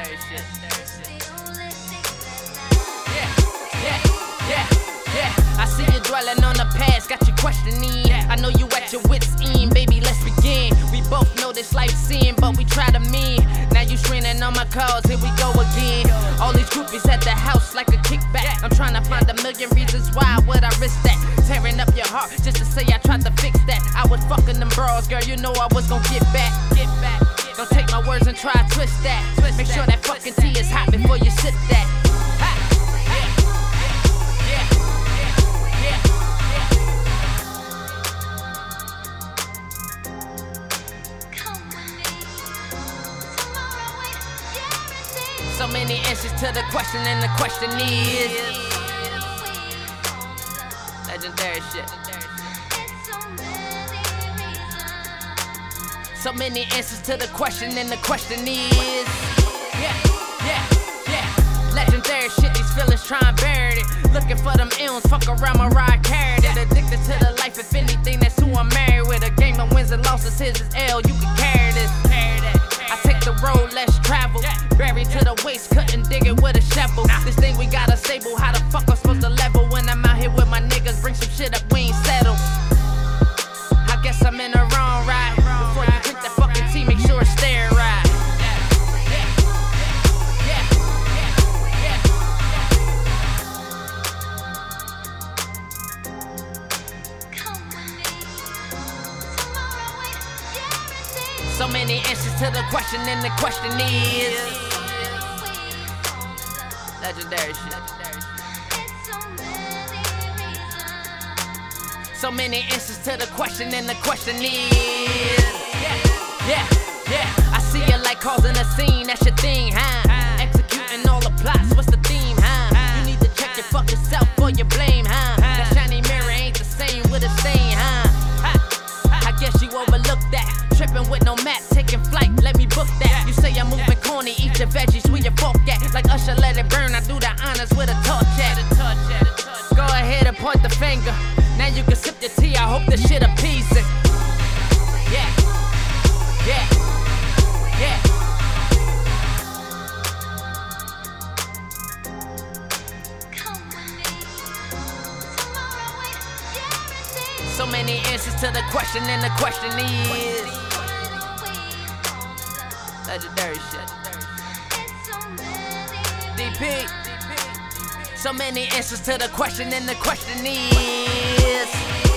Legendary shit. I see you dwelling on the past, got you questioning. I know you at your wits' end, baby, let's begin. We both know this life's sin, but we try to mend. Now you screening on my calls, here we go again. All these groupies at the house like a kickback. I'm trying to find a million reasons why would I risk that. Tearing up your heart just to say I tried to fix that. I was fucking them bras, girl, you know I was gon' get back. Don't take my words and try to twist that. Make sure that fucking tea is hot before you sip that. So many answers to the question, and the question is legendary shit. So many answers to the question, and the question is legendary shit. These feelings try and bury it. Looking for them ills, fuck around Mariah Carey. Addicted to the life, if anything, that's who I'm married with. A game of wins and losses, his is L. You can carry this. I take the road less traveled. Buried to the waist, couldn't dig it with a shovel. This thing we got stable, how the fuck I'm supposed to level? When I'm out here with my niggas, bring some shit up, we ain't settled. I guess I'm in the wrong ride. Before you drink that fucking tea, make sure it's stay right. So many answers to the question, and the question is legendary shit. So many answers to the question, and the question is I see you like causing a scene, that's your thing, huh? Executing all the plots, what's the theme, huh? You need to check your fucking self for your blame, huh? That shiny mirror ain't the same with a stain, huh? I guess you overlooked that. Tripping with no map, taking flight, let me book that. You say I'm moving corny, eat your veggies, where your fork at? Like Usher, let it burn, I do the honors with a torch at. Go ahead and point the finger. Now you can sip your tea, I hope this shit appeasing. So many answers to the question, and the question is legendary shit. DP. So many answers to the question, and the question is